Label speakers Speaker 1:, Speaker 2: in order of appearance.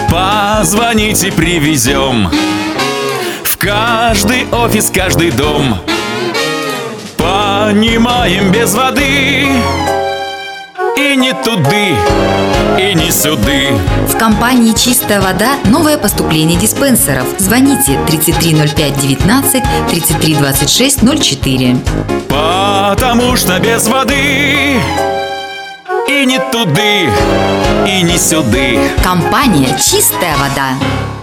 Speaker 1: Позвоните, привезем в каждый офис, каждый дом. Понимаем, без воды и не туды, и не сюды.
Speaker 2: В компании «Чистая вода» новое поступление диспенсеров. Звоните 330519 3326 04.
Speaker 1: Потому что без воды и не туды, и не сюды.
Speaker 2: Компания «Чистая вода».